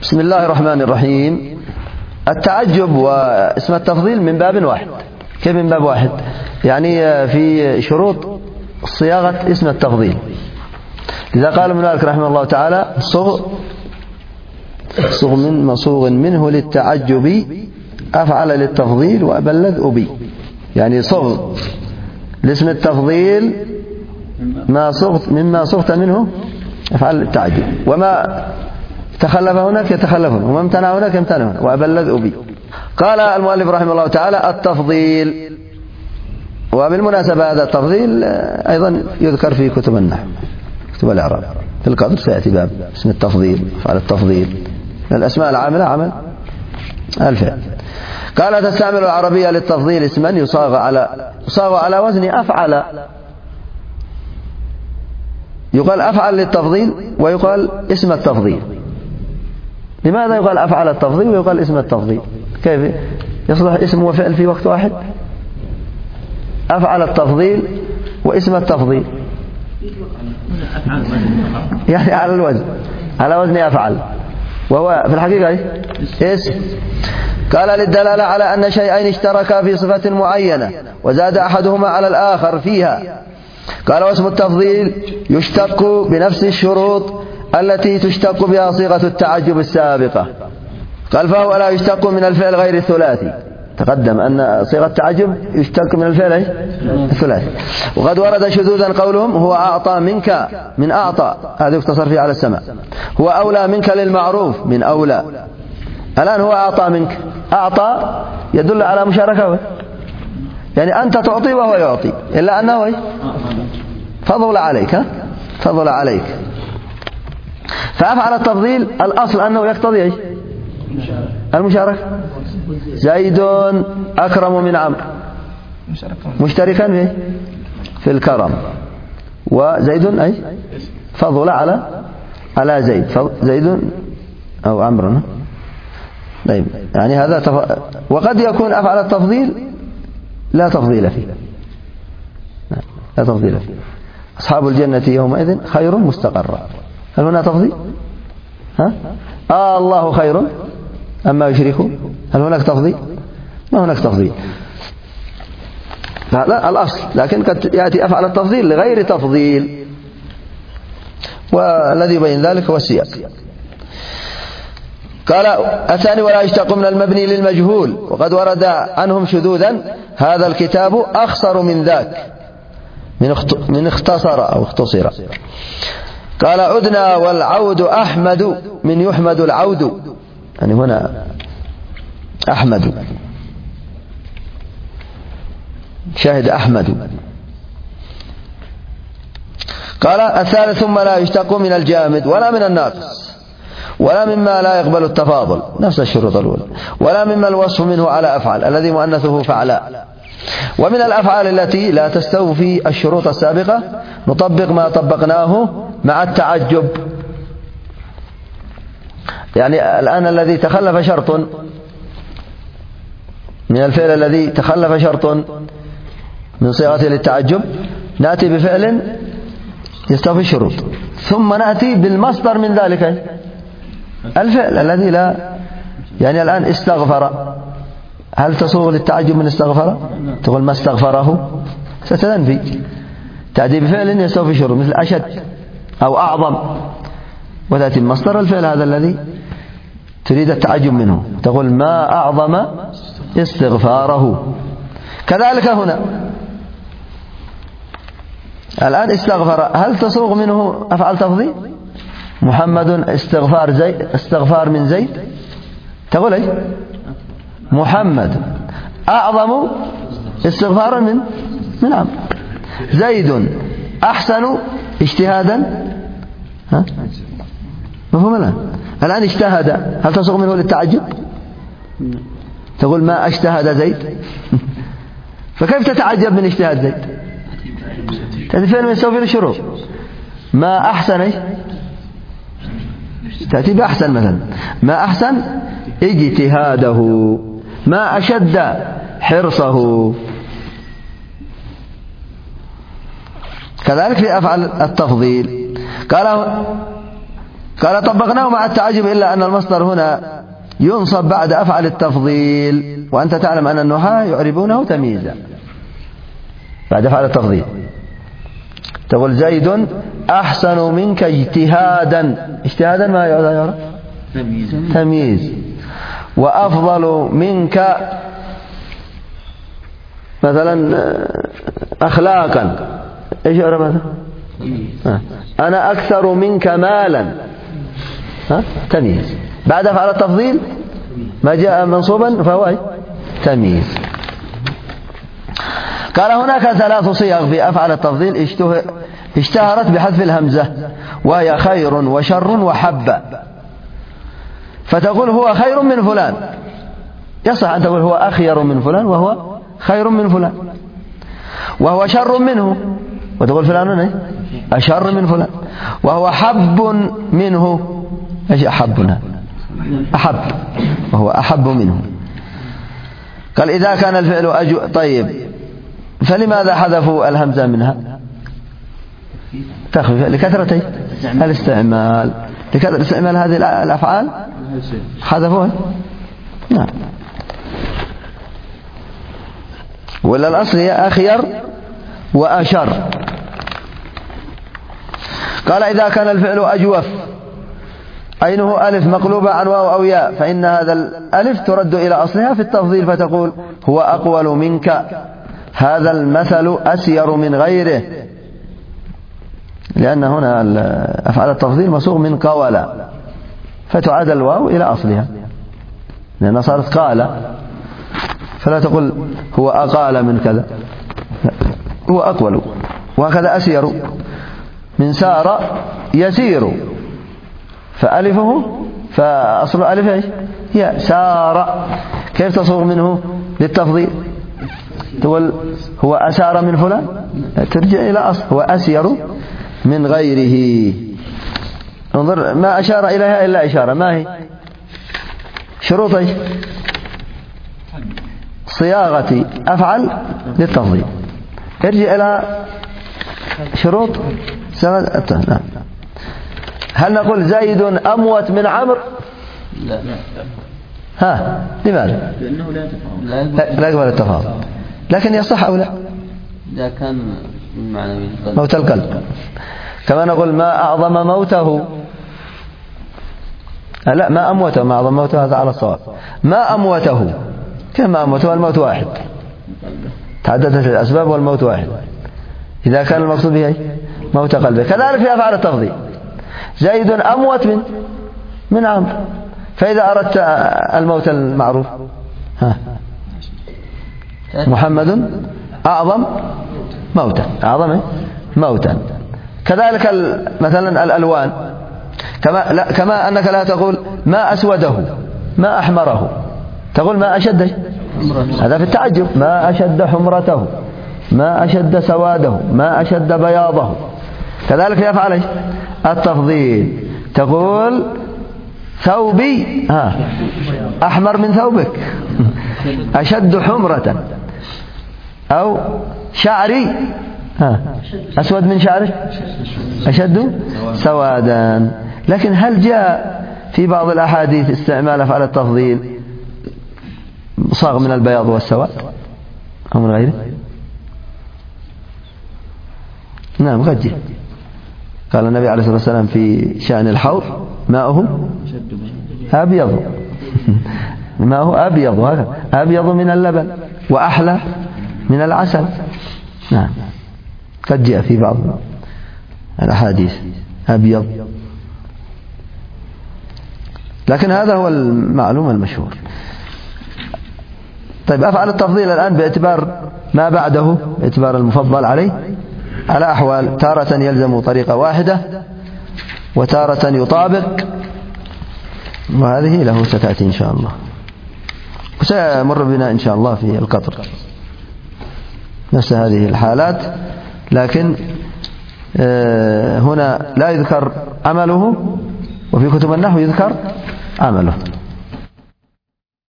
بسم الله الرحمن الرحيم. التعجب واسم التفضيل من باب واحد. كيف من باب واحد؟ يعني في شروط صياغة اسم التفضيل. إذا قال ابن مالك رحمه الله تعالى صغ منه للتعجب أفعل للتفضيل وأبلذ أبي، يعني صغ لاسم التفضيل مما صغت منه أفعل للتعجب، وما تخلف هناك يتخلف هنا، وما امتنع هناك يمتنع هنا، وأبلذ أبي. قال المؤلف رحمه الله تعالى التفضيل. وبالمناسبة هذا التفضيل أيضا يذكر في كتب النحو، كتب الإعراب، في القدر سيأتي باب اسم التفضيل، أفعال التفضيل، الأسماء العاملة عمل الفعل. قال تستعمل العربية للتفضيل اسما يصاغ على وزن أفعل. يقال أفعل للتفضيل ويقال اسم التفضيل. لماذا يقال أفعل التفضيل ويقال اسم التفضيل؟ كيف يصلح اسم وفعل في وقت واحد؟ أفعل التفضيل واسم التفضيل، يعني على وزن أفعل، وهو في الحقيقة اسم. قال للدلالة على أن شيئين اشتركا في صفة معينة وزاد أحدهما على الآخر فيها. قال واسم التفضيل يشتق بنفس الشروط التي تشتق بها صيغة التعجب السابقة. قال فهو لا يشتق من الفعل غير الثلاثي. تقدم أن صيغة التعجب يشتق من الفعل الثلاثي. وقد ورد شذوذا قولهم هو أعطى منك من أعطى، هذا يختصر فيه على السماء. هو أولى منك للمعروف من أولى. الآن هو أعطى منك، أعطى يدل على مشاركة، يعني أنت تعطي وهو يعطي، إلا أنه فضل عليك، فضل عليك. فأفعل التفضيل الأصل أنه يقتضي المشاركة. زيد أكرم من عمرو، مشتركا في الكرم، وزيد فضل على زيد، زيد أو عمرو. طيب، يعني هذا وقد يكون أفعل التفضيل لا تفضيل فيه، لا تفضيل فيه. أصحاب الجنة يومئذ خير مستقرا. هل هنا تفضيل؟ الله خير أما يشركون. هل هناك تفضيل؟ ما هناك تفضيل. هذا الأصل، لكن قد يأتي أفعل التفضيل لغير تفضيل، والذي يبين ذلك هو السياق. قال الثاني ولا يشتق من المبني للمجهول، وقد ورد عنهم شذوذا. هذا الكتاب أخصر من ذاك، من اختصر أو اختصر. قال عدنا والعود أحمد من يحمد العود، يعني هنا أحمد شاهد أحمد. قال الثالث ثم لا يشتق من الجامد ولا من الناقص ولا مما لا يقبل التفاضل، نفس الشروط الأولى، ولا مما الوصف منه على أفعل الذي مؤنثه فعلاء. ومن الأفعال التي لا تستوفي الشروط السابقة نطبق ما طبقناه مع التعجب. يعني الآن الذي تخلف شرط من الفعل، الذي تخلف شرط من صيغته للتعجب، نأتي بفعل يستوفي الشروط، ثم نأتي بالمصدر من ذلك الفعل الذي لا، يعني الآن استغفر، هل تصوغ للتعجب من استغفر؟ تقول ما استغفره، ستنفي. تأتي بفعل يستوفي الشروط مثل أشد أو أعظم، وتأتي بمصدر الفعل هذا الذي تريد التعجب منه، تقول ما أعظم استغفاره. كذلك هنا الآن استغفر، هل تصوغ منه أفعل تفضيل؟ محمد استغفار من زيد، تقول محمد أعظم استغفارا من عمرو. زيد أحسن اجتهادا، مفهوم الآن اجتهد، هل تصوغ منه للتعجب؟ تقول ما اجتهد زيد. فكيف تتعجب من اجتهاد زيد؟ تأتي فعل من يستوفي الشروط. ما أحسن تأتي بأحسن، مثلا ما أحسن اجتهاده، ما أشد حرصه. كذلك في أفعل التفضيل. قال قال طبقناه مع التعجب إلا أن المصدر هنا ينصب بعد أفعل التفضيل، وأنت تعلم أن النحاة يعربونه تمييزا بعد أفعل التفضيل. تقول زيد أحسن منك اجتهادا. اجتهادا ما يعرف تمييز. وأفضل منك مثلا أخلاقا، إيش يعرف هذا؟ أنا أكثر منك مالا، تمييز. بعد أفعل التفضيل ما جاء منصوبا فهو تمييز. قال هناك 3 صيغ في أفعل التفضيل اشتهرت بحذف الهمزة، وهي خير وشر وحب. فتقول هو خير من فلان، يصح أن تقول هو أخير من فلان وهو خير من فلان، وهو شر منه وتقول فلان أشر من فلان، وهو حب منه. ايش أحبنا؟ أحب، وهو أحب منه. قال إذا كان الفعل طيب، فلماذا حذفوا الهمزة منها؟ تخفيف لكثرة الاستعمال، لكثرة استعمال هذه الأفعال حذفوها. نعم. ولا الأصل هي أخير وأشر. قال إذا كان الفعل أجوف، عينه ألف مقلوبة عن واو أو ياء، فإن هذا الألف ترد إلى أصلها في التفضيل، فتقول هو أقول منك، هذا المثل أسير من غيره، لأن هنا أفعال التفضيل مصوغ من قولا، فتعاد الواو إلى أصلها لأنها صارت قال، فلا تقول هو أقال من كذا، هو أقول. وهكذا أسير من سار يسير، فألفه فأصل ألف إيش؟ هي سار. كيف تصوغ منه للتفضيل؟ تقول هو أسار من فلان، ترجع إلى أصل هو أسير من غيره. انظر ما أشار إليها إلا إشارة، ما هي شروط إيش؟ صياغة أفعل للتفضيل. ارجع إلى شروط نعم. هل نقول زيد أموت من عمرو؟ لا. ها لماذا؟ لأنه لا يقبل التفاضل، لكن يصح أو لا؟ إذا كان معنى موت القلب. كما نقول ما أعظم موته، لا ما أموته، ما أعظم موته هذا على الصواب. ما أموته، كما أموته الموت واحد، تعددت الأسباب والموت واحد، إذا كان المقصود به موت قلبه. كذلك في أفعال التفضيل، زيد أموت من عمرو، فإذا أردت الموت المعروف محمد أعظم موتا، أعظم موتا. كذلك مثلا الألوان، كما أنك لا تقول ما أسوده ما أحمره، تقول ما أشد، هذا في التعجب، ما أشد حمرته، ما أشد سواده، ما أشد بياضه. كذلك يفعل التفضيل، تقول ثوبي أحمر من ثوبك، أشد حمرة، أو شعري أسود من شعرك، أشد سوادا. لكن هل جاء في بعض الأحاديث استعمال أفعال التفضيل صاغ من البياض والسواد أو من غيره؟ نعم قد جاء. قال النبي عليه الصلاة والسلام في شأن الحوض ماؤه أبيض، ماؤه أبيض، وهذا أبيض من اللبن وأحلى من العسل. نعم قد جاء في بعض الأحاديث أبيض، لكن هذا هو المعلوم المشهور. طيب أفعل التفضيل الآن باعتبار ما بعده، باعتبار المفضل عليه، على أحوال: تارة يلزم طريقة واحدة، وتارة يطابق، وهذه له ستأتي إن شاء الله، وسيمر بنا إن شاء الله في القطر نفس هذه الحالات. لكن هنا لا يذكر عمله، وفي كتب النحو يذكر عمله.